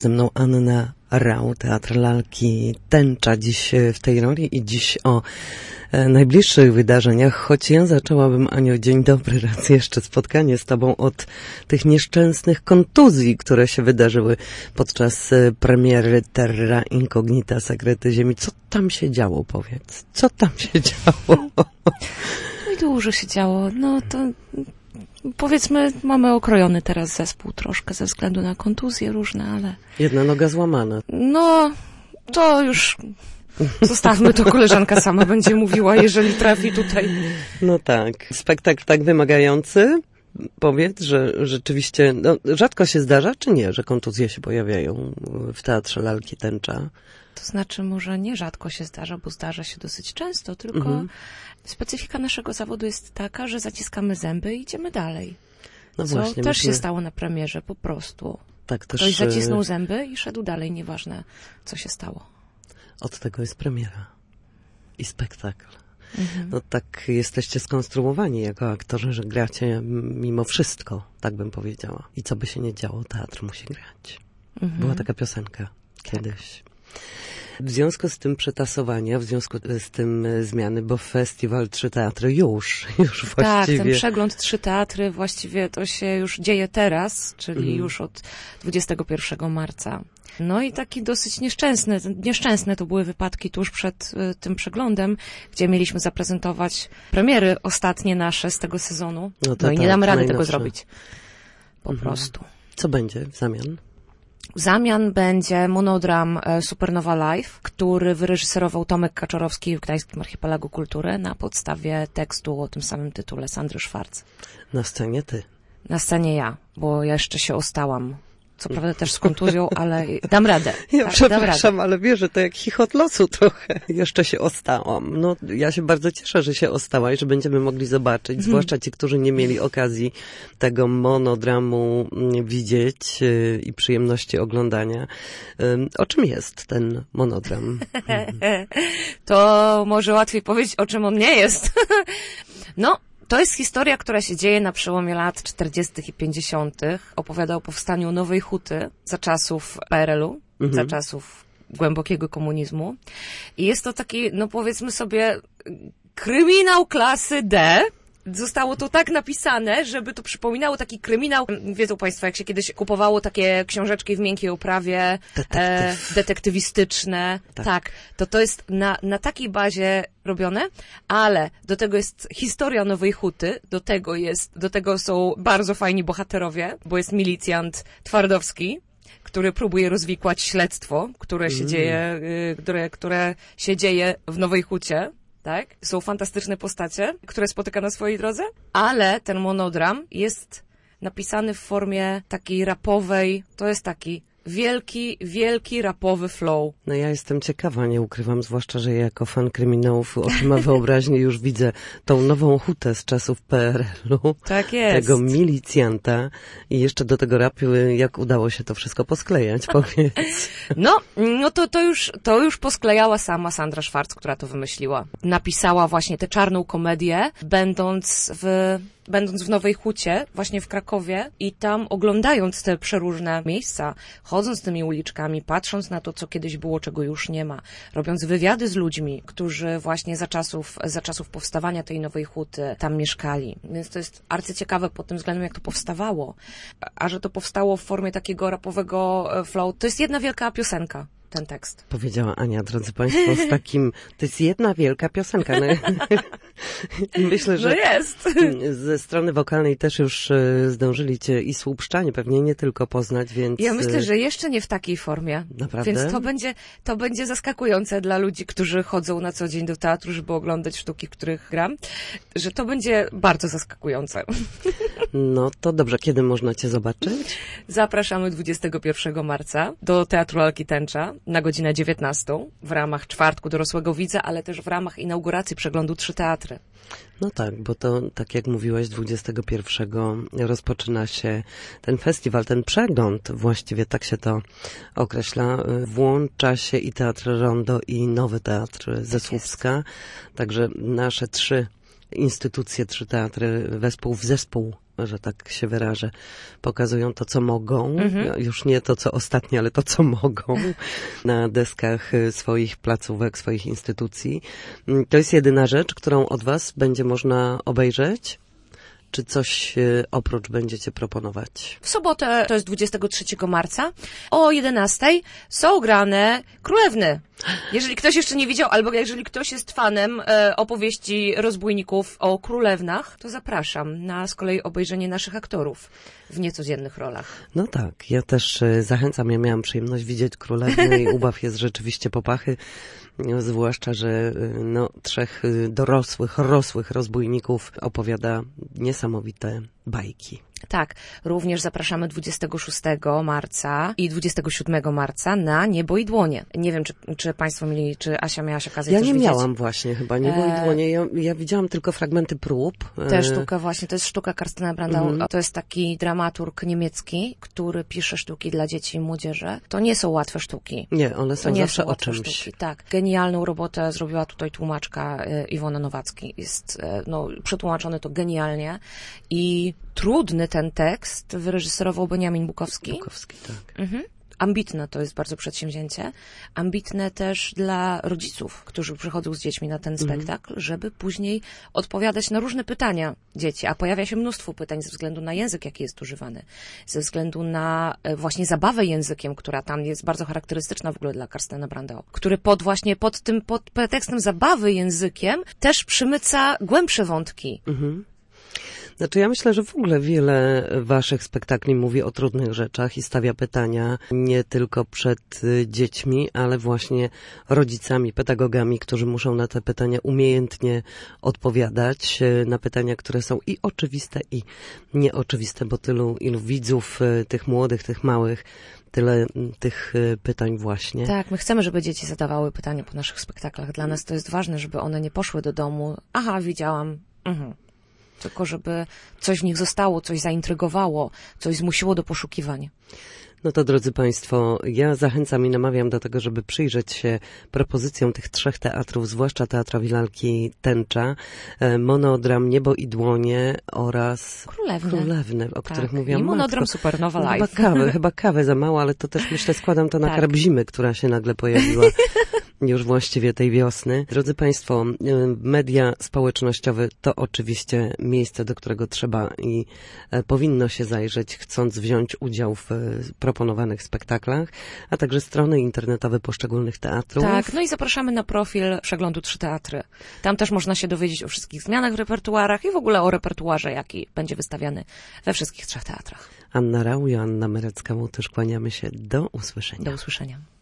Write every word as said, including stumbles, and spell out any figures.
Ze mną Anna Rau, Teatr Lalki Tęcza dziś w tej roli i dziś o e, najbliższych wydarzeniach, choć ja zaczęłabym, Aniu, dzień dobry, raz jeszcze spotkanie z tobą od tych nieszczęsnych kontuzji, które się wydarzyły podczas e, premiery Terra Incognita, Sekrety Ziemi. Co tam się działo, powiedz? Co tam się działo? No i dużo się działo. No to... Powiedzmy, mamy okrojony teraz zespół troszkę ze względu na kontuzje różne, ale... Jedna noga złamana. No, to już zostawmy to, koleżanka sama będzie mówiła, jeżeli trafi tutaj. No tak. Spektakl tak wymagający. Powiedz, że rzeczywiście, no, rzadko się zdarza, czy nie, że kontuzje się pojawiają w Teatrze Lalki Tęcza? To znaczy, może nie rzadko się zdarza, bo zdarza się dosyć często, tylko mhm. specyfika naszego zawodu jest taka, że zaciskamy zęby i idziemy dalej. No Co właśnie, też myśmy... się stało na premierze, po prostu. Tak, też... Ktoś zacisnął zęby i szedł dalej, nieważne co się stało. Od tego jest premiera i spektakl. Mhm. No tak jesteście skonstruowani jako aktorzy, że gracie mimo wszystko, tak bym powiedziała. I co by się nie działo, teatr musi grać. Mhm. Była taka piosenka kiedyś. Tak. W związku z tym przetasowania, w związku z tym zmiany, bo festiwal Trzy Teatry już, już właściwie... Tak, ten przegląd Trzy Teatry właściwie to się już dzieje teraz, czyli mm. już od dwudziestego pierwszego marca. No i taki dosyć nieszczęsny, nieszczęsne to były wypadki tuż przed y, tym przeglądem, gdzie mieliśmy zaprezentować premiery ostatnie nasze z tego sezonu. No, to no i nie damy rady najnowsze. Tego zrobić. Po mhm. prostu. Co będzie w zamian? W zamian będzie monodram Supernowa Live, który wyreżyserował Tomek Kaczorowski w Gdańskim Archipelagu Kultury na podstawie tekstu o tym samym tytule Sandry Szwarc. Na scenie ty. Na scenie ja, bo ja jeszcze się ostałam. Co prawda też z kontuzją, ale dam radę. Ja tak, przepraszam, ale wiesz, że to jak chichot losu trochę. Jeszcze się ostałam. No, ja się bardzo cieszę, że się ostała i że będziemy mogli zobaczyć, hmm. zwłaszcza ci, którzy nie mieli okazji tego monodramu widzieć yy, i przyjemności oglądania. Yy, o czym jest ten monodram? Hmm. To może łatwiej powiedzieć, o czym on nie jest. No, to jest historia, która się dzieje na przełomie lat czterdziestych i pięćdziesiątych. Opowiada o powstaniu Nowej Huty za czasów P R L u, mhm. za czasów głębokiego komunizmu. I jest to taki, no powiedzmy sobie, kryminał klasy D. Zostało to tak napisane, żeby to przypominało taki kryminał. Wiedzą Państwo, jak się kiedyś kupowało takie książeczki w miękkiej oprawie, Detektyw. e, detektywistyczne. Tak. tak, to to jest na, na takiej bazie robione, ale do tego jest historia Nowej Huty, do tego jest, do tego są bardzo fajni bohaterowie, bo jest milicjant Twardowski, który próbuje rozwikłać śledztwo, które się mm. dzieje, y, które, które się dzieje w Nowej Hucie. Tak? Są fantastyczne postacie, które spotyka na swojej drodze, ale ten monodram jest napisany w formie takiej rapowej, to jest taki wielki, wielki rapowy flow. No ja jestem ciekawa, nie ukrywam, zwłaszcza, że ja jako fan kryminałów oczyma wyobraźni już widzę tą Nową Hutę z czasów P R L u. Tak jest. Tego milicjanta i jeszcze do tego rapu, jak udało się to wszystko posklejać, powiedz. No, no to, to już, to już posklejała sama Sandra Szwarc, która to wymyśliła. Napisała właśnie tę czarną komedię, będąc w... będąc w Nowej Hucie, właśnie w Krakowie i tam oglądając te przeróżne miejsca, chodząc tymi uliczkami, patrząc na to, co kiedyś było, czego już nie ma, robiąc wywiady z ludźmi, którzy właśnie za czasów, za czasów powstawania tej Nowej Huty tam mieszkali. Więc to jest arcyciekawe pod tym względem, jak to powstawało. A że to powstało w formie takiego rapowego flow, to jest jedna wielka piosenka. Ten tekst. Powiedziała Ania, drodzy Państwo, z takim, to jest jedna wielka piosenka. No, myślę, że no jest. ze strony wokalnej też już zdążyli Cię i słupszczanie pewnie nie tylko poznać, więc... Ja myślę, że jeszcze nie w takiej formie. Naprawdę? Więc to będzie, to będzie zaskakujące dla ludzi, którzy chodzą na co dzień do teatru, żeby oglądać sztuki, w których gram, że to będzie bardzo zaskakujące. No to dobrze, kiedy można Cię zobaczyć? Zapraszamy dwudziestego pierwszego marca do Teatru Lalki Tęcza na godzinę dziewiętnastą w ramach Czwartku Dorosłego Widza, ale też w ramach inauguracji przeglądu Trzy Teatry. No tak, bo to, tak jak mówiłaś, dwudziestego pierwszego rozpoczyna się ten festiwal, ten przegląd, właściwie tak się to określa. Włącza się i Teatr Rondo, i Nowy Teatr ze Słupska. Także nasze trzy instytucje, trzy teatry, wespół w zespół że tak się wyrażę, pokazują to, co mogą, Mhm. już nie to, co ostatnie, ale to, co mogą na deskach swoich placówek, swoich instytucji. To jest jedyna rzecz, którą od was będzie można obejrzeć? Czy coś y, oprócz będziecie proponować? W sobotę, to jest dwudziestego trzeciego marca, o jedenastej są grane Królewny. Jeżeli ktoś jeszcze nie widział, albo jeżeli ktoś jest fanem e, opowieści rozbójników o królewnach, to zapraszam na z kolei obejrzenie naszych aktorów w niecodziennych rolach. No tak, ja też y, zachęcam. Ja miałam przyjemność widzieć Królewny i ubaw jest rzeczywiście popachy. No, zwłaszcza, że y, no, trzech y, dorosłych, rosłych rozbójników opowiada niesamowite bajki. Tak, również zapraszamy dwudziestego szóstego marca i dwudziestego siódmego marca na Niebo i Dłonie. Nie wiem, czy, czy Państwo mieli, czy Asia miałaś okazję Ja też nie widzieć. miałam właśnie chyba Niebo i E, Dłonie. Ja, ja widziałam tylko fragmenty prób. Tę E, sztukę właśnie, to jest sztuka Karstena Brandau. Mhm. To jest taki dramaturg niemiecki, który pisze sztuki dla dzieci i młodzieży. To nie są łatwe sztuki. Nie, one To są nie zawsze są o łatwe czymś. sztuki. Tak. Genialną robotę zrobiła tutaj tłumaczka e, Iwona Nowacki. Jest, e, no, przetłumaczony to genialnie i trudny ten tekst wyreżyserował Beniamin Bukowski. Bukowski, tak. Mhm. Ambitne to jest bardzo przedsięwzięcie. Ambitne też dla rodziców, którzy przychodzą z dziećmi na ten spektakl, żeby później odpowiadać na różne pytania dzieci. A pojawia się mnóstwo pytań ze względu na język, jaki jest używany. Ze względu na e, właśnie zabawę językiem, która tam jest bardzo charakterystyczna w ogóle dla Karstena Brandau. Który pod właśnie pod tym, pod pretekstem zabawy językiem też przymyca głębsze wątki. Mhm. Znaczy ja myślę, że w ogóle wiele waszych spektakli mówi o trudnych rzeczach i stawia pytania nie tylko przed y, dziećmi, ale właśnie rodzicami, pedagogami, którzy muszą na te pytania umiejętnie odpowiadać, y, na pytania, które są i oczywiste, i nieoczywiste, bo tylu ilu widzów, y, tych młodych, tych małych, tyle y, tych y, pytań właśnie. Tak, my chcemy, żeby dzieci zadawały pytania po naszych spektaklach. Dla nas to jest ważne, żeby one nie poszły do domu. Aha, widziałam. Mhm. Tylko żeby coś w nich zostało, coś zaintrygowało, coś zmusiło do poszukiwań. No to drodzy Państwo, ja zachęcam i namawiam do tego, żeby przyjrzeć się propozycjom tych trzech teatrów, zwłaszcza Teatrowi Lalki Tęcza, e, Monodram, Niebo i Dłonie oraz Królewne. Królewne, o Tak. których mówiłam. I Monodram Matko, Supernowa no Live. chyba kawę, chyba kawę za mało, ale to też myślę składam to na Tak. karb zimy, która się nagle pojawiła. Już właściwie tej wiosny. Drodzy Państwo, y, media społecznościowe to oczywiście miejsce, do którego trzeba i e, powinno się zajrzeć, chcąc wziąć udział w e, proponowanych spektaklach, a także strony internetowe poszczególnych teatrów. Tak, no i zapraszamy na profil Przeglądu Trzy Teatry. Tam też można się dowiedzieć o wszystkich zmianach w repertuarach i w ogóle o repertuarze, jaki będzie wystawiany we wszystkich trzech teatrach. Anna Rau, Joanna Merecka, też kłaniamy się. Do usłyszenia. Do usłyszenia.